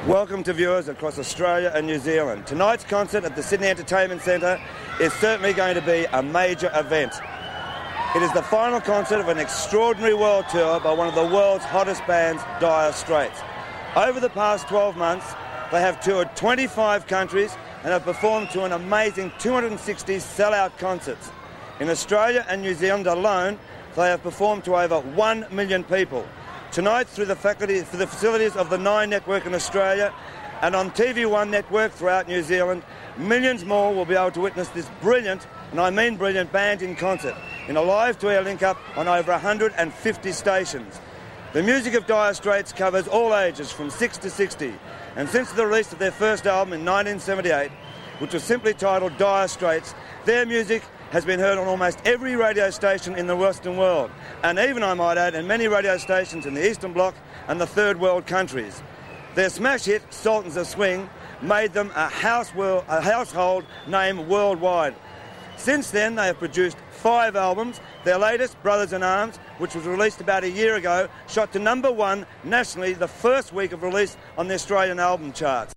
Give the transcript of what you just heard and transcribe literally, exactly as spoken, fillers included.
Welcome to viewers across Australia and New Zealand. Tonight's concert at the Sydney Entertainment Centre is certainly going to be a major event. It is the final concert of an extraordinary world tour by one of the world's hottest bands, Dire Straits. Over the past twelve months, they have toured twenty-five countries and have performed to an amazing two hundred sixty sell-out concerts. In Australia and New Zealand alone, they have performed to over one million people. Tonight, through the, faculty, through the facilities of the Nine Network in Australia and on T V one Network throughout New Zealand, millions more will be able to witness this brilliant, and I mean brilliant, band in concert in a live-to-air link-up on over one hundred fifty stations. The music of Dire Straits covers all ages from six to sixty, and since the release of their first album in nineteen seventy-eight, which was simply titled Dire Straits, their music has been heard on almost every radio station in the Western world, and even, I might add, in many radio stations in the Eastern Bloc and the Third World countries. Their smash hit, Sultans of Swing, made them a, house world, a household name worldwide. Since then, they have produced five albums. Their latest, Brothers in Arms, which was released about a year ago, shot to number one nationally the first week of release on the Australian album charts.